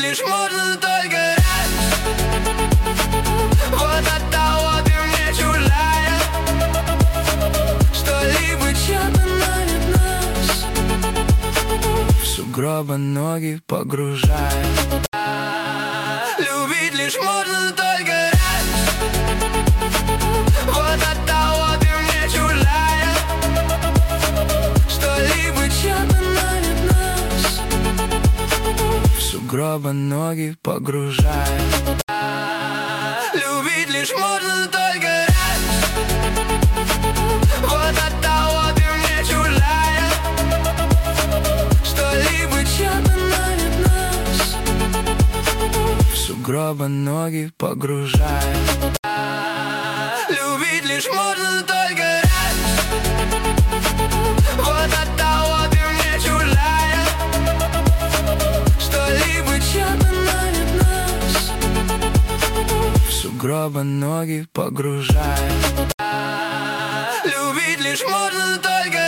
лишь можно только раз. Вот от того ты мне чужая, что-либо чем-то манит нас, в сугробы ноги погружая. Любить лишь можно только раз. Вот от того ты мне чужая, что-либо чем-то манит нас, в сугробы ноги погружая. Любить лишь можно только раз. Вот от того ты мне чужая, что-либо чем-то манит нас, в сугробы ноги погружая. Любить лишь можно только раз. Вот от того ты мне чужая, что-либо чем-то манит нас, в сугробы ноги погружая. Любить лишь можно только